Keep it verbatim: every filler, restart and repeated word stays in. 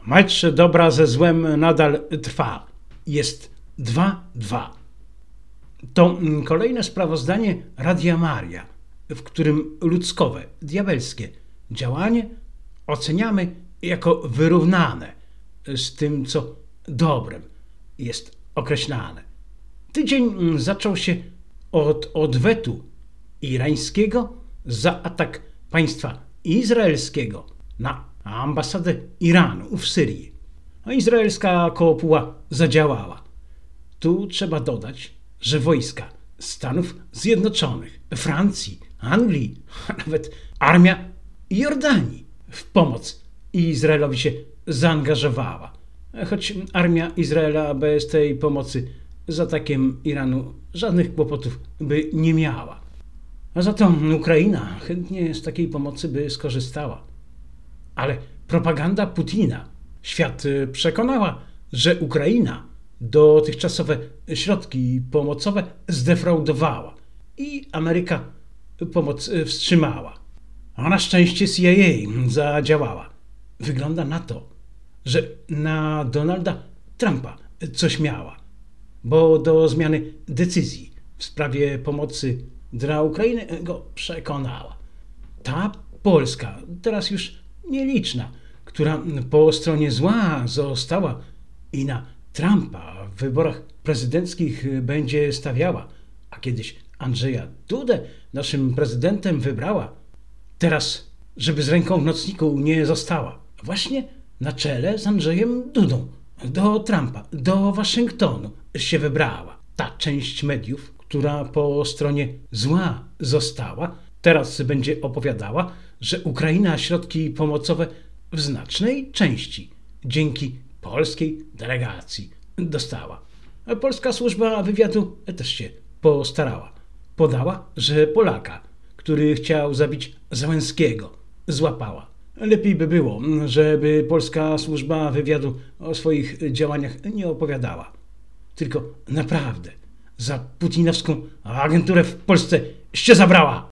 Mecz dobra ze złem nadal trwa. Jest dwa dwa. To kolejne sprawozdanie Radia Maria, w którym ludzkowe, diabelskie działanie oceniamy jako wyrównane z tym, co dobrem jest określane. Tydzień zaczął się od odwetu irańskiego za atak państwa izraelskiego na ambasadę Iranu w Syrii. A izraelska kopuła zadziałała. Tu trzeba dodać, że wojska Stanów Zjednoczonych, Francji, Anglii, a nawet armia Jordanii w pomoc Izraelowi się zaangażowała. Choć armia Izraela bez tej pomocy z atakiem Iranu żadnych kłopotów by nie miała. A za to Ukraina chętnie z takiej pomocy by skorzystała. Ale propaganda Putina świat przekonała, że Ukraina dotychczasowe środki pomocowe zdefraudowała i Ameryka pomoc wstrzymała. A na szczęście C I A zadziałała. Wygląda na to, że na Donalda Trumpa coś miała, bo do zmiany decyzji w sprawie pomocy dla Ukrainy go przekonała. Ta Polska, teraz już nieliczna, która po stronie zła została i na Trumpa w wyborach prezydenckich będzie stawiała, a kiedyś Andrzeja Dudę naszym prezydentem wybrała, teraz, żeby z ręką w nocniku nie została, właśnie na czele z Andrzejem Dudą do Trumpa, do Waszyngtonu się wybrała. Ta część mediów, która po stronie zła została, teraz będzie opowiadała, że Ukraina środki pomocowe w znacznej części dzięki polskiej delegacji dostała. A polska służba wywiadu też się postarała. Podała, że Polaka, który chciał zabić Załęskiego, złapała. Lepiej by było, żeby polska służba wywiadu o swoich działaniach nie opowiadała. Tylko naprawdę za putinowską agenturę w Polsce się zabrała.